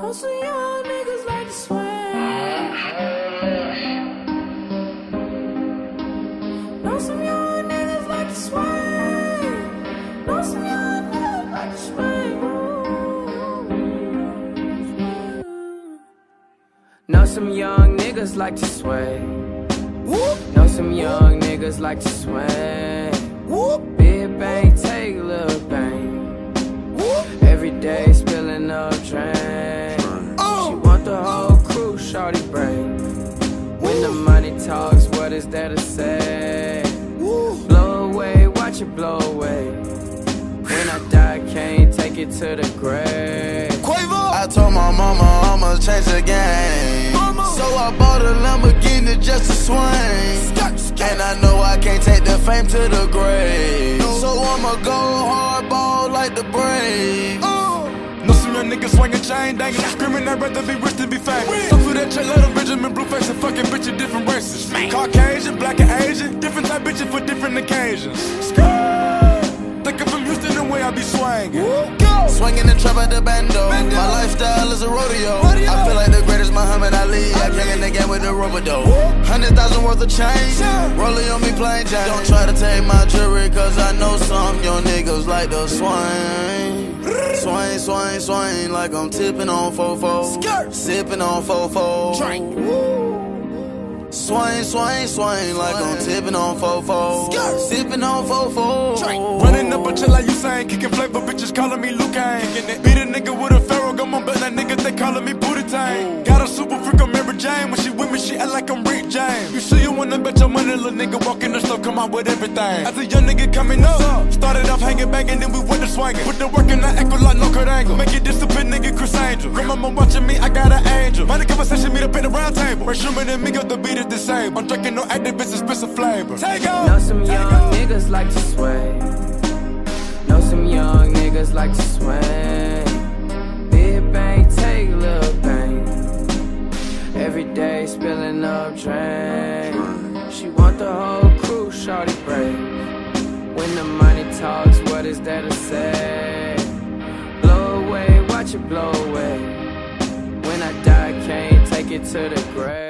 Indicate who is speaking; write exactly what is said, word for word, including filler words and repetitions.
Speaker 1: Know some young niggas like to swing. Know some young niggas like to swing. Know some young niggas like to swing. Know some young niggas like to sway. Know some young niggas like to sway. Big bang, take a little bang. Every day spilling up drain. She want the whole crew, shorty brain. When the money talks, what is there to say? Blow away, watch it blow away. When I die, can't take it to the grave.
Speaker 2: I told my mama I'ma change the game. So I bought a Lamborghini just to swing. And I know I can't take the fame to the grave. So I'ma go hardball like the Braves.
Speaker 3: Know some young niggas swinging chain dangling, screaming I'd rather be rich than be famous. Stuff to that check, let them Benjamin Blueface and fucking bitches different races. Caucasian, black and Asian, different type bitches for different occasions. Think I'm from Houston the way I be swinging.
Speaker 2: Swinging the trap at the bando. My lifestyle is a rodeo. I feel like the greatest Muhammad Ali. I came in the game with the rubber dough. Hundred thousand worth of change, rolling on me plain Jane. Don't try to take my jewelry, cause I know some young niggas like to swing. Swing, swing, swing, like I'm tipping on fofo. Sipping on fofo. Swing, swing, swing, like I'm tipping on fofo. Sipping on fofo.
Speaker 3: Running up a chill like Usain, kicking flavor, bitches calling me Luke Kane. Beat a nigga with a pharaoh, got my bet that nigga, they calling me Booty Tang. Got a super freak, I'm Mary Jane. When she with me, she act like I'm Rick James. You see you wanna bet your money, little nigga walk in the store, come out with everything. As a young nigga coming up, started off hanging back and then we went to swinging. Put the work in, I echo like no Kurt Angle. Make it discipline, nigga, Chris Angel. Grandmama watching me, I got an angel. Money conversation, meet up at the round table. Ray Sherman and me got the beat is disabled. I'm drinking no activists, expensive flavor. Take off.
Speaker 1: Know some young niggas like to sway. Know some young niggas like to sway. Big bang, take a little bang. Every day spilling up drain. She want the whole crew, shorty brave. When the money talks, what is there to say? Blow away, watch it blow away. When I die, can't take it to the grave.